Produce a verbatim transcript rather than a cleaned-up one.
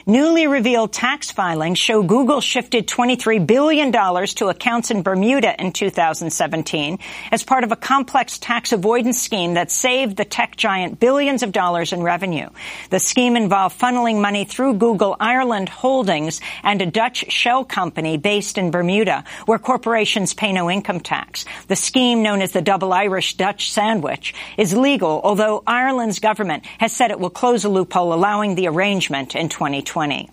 Newly revealed tax filings show Google shifted twenty-three billion dollars to accounts in Bermuda in two thousand seventeen as part of a complex tax avoidance scheme that saved the tech giant billions of dollars in revenue. The scheme involved funneling money through Google Ireland Holdings and a Dutch shell company based in Bermuda, where corporations pay no income tax. The scheme, known as the Double Irish Dutch Sandwich, is legal, although Ireland's government has said it will close a loophole allowing the arrangement in twenty twenty.